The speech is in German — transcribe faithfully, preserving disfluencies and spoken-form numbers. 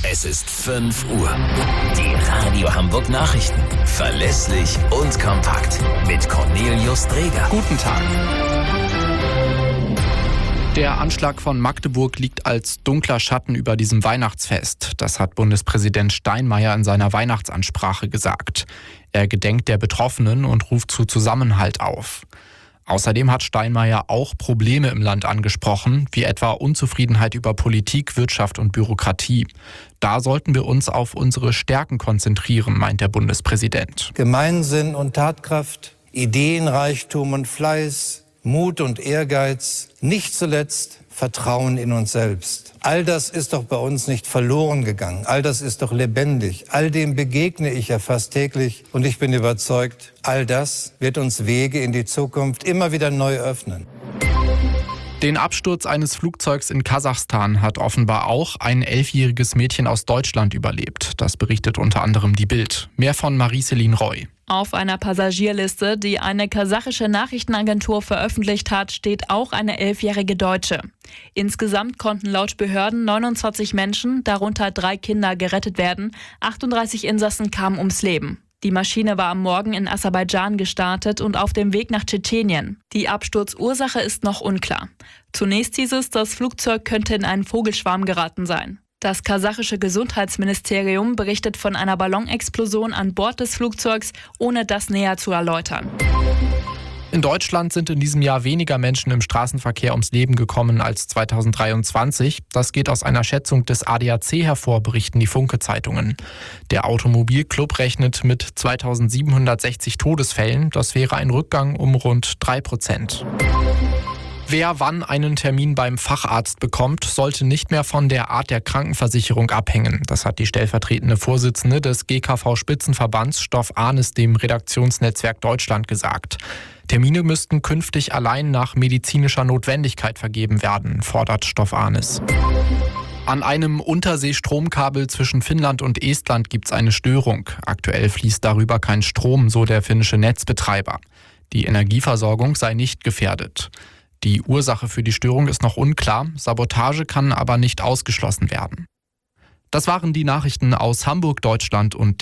Es ist fünf Uhr. Die Radio Hamburg Nachrichten. Verlässlich und kompakt. Mit Cornelius Dreger. Guten Tag. Der Anschlag von Magdeburg liegt als dunkler Schatten über diesem Weihnachtsfest. Das hat Bundespräsident Steinmeier in seiner Weihnachtsansprache gesagt. Er gedenkt der Betroffenen und ruft zu Zusammenhalt auf. Außerdem hat Steinmeier auch Probleme im Land angesprochen, wie etwa Unzufriedenheit über Politik, Wirtschaft und Bürokratie. Da sollten wir uns auf unsere Stärken konzentrieren, meint der Bundespräsident. Gemeinsinn und Tatkraft, Ideenreichtum und Fleiß, Mut und Ehrgeiz, nicht zuletzt Vertrauen in uns selbst. All das ist doch bei uns nicht verloren gegangen. All das ist doch lebendig. All dem begegne ich ja fast täglich. Und ich bin überzeugt, all das wird uns Wege in die Zukunft immer wieder neu öffnen. Den Absturz eines Flugzeugs in Kasachstan hat offenbar auch ein elfjähriges Mädchen aus Deutschland überlebt. Das berichtet unter anderem die Bild. Mehr von Marie-Céline Roy. Auf einer Passagierliste, die eine kasachische Nachrichtenagentur veröffentlicht hat, steht auch eine elfjährige Deutsche. Insgesamt konnten laut Behörden neunundzwanzig Menschen, darunter drei Kinder, gerettet werden. achtunddreißig Insassen kamen ums Leben. Die Maschine war am Morgen in Aserbaidschan gestartet und auf dem Weg nach Tschetschenien. Die Absturzursache ist noch unklar. Zunächst hieß es, das Flugzeug könnte in einen Vogelschwarm geraten sein. Das kasachische Gesundheitsministerium berichtet von einer Ballonexplosion an Bord des Flugzeugs, ohne das näher zu erläutern. In Deutschland sind in diesem Jahr weniger Menschen im Straßenverkehr ums Leben gekommen als zweitausenddreiundzwanzig. Das geht aus einer Schätzung des A D A C hervor, berichten die Funke-Zeitungen. Der Automobilclub rechnet mit zweitausendsiebenhundertsechzig Todesfällen. Das wäre ein Rückgang um rund drei Prozent. Wer wann einen Termin beim Facharzt bekommt, sollte nicht mehr von der Art der Krankenversicherung abhängen. Das hat die stellvertretende Vorsitzende des G K V-Spitzenverbands Stoff Ahnes dem Redaktionsnetzwerk Deutschland gesagt. Termine müssten künftig allein nach medizinischer Notwendigkeit vergeben werden, fordert Stoff Ahnes. An einem Unterseestromkabel zwischen Finnland und Estland gibt es eine Störung. Aktuell fließt darüber kein Strom, so der finnische Netzbetreiber. Die Energieversorgung sei nicht gefährdet. Die Ursache für die Störung ist noch unklar, Sabotage kann aber nicht ausgeschlossen werden. Das waren die Nachrichten aus Hamburg, Deutschland und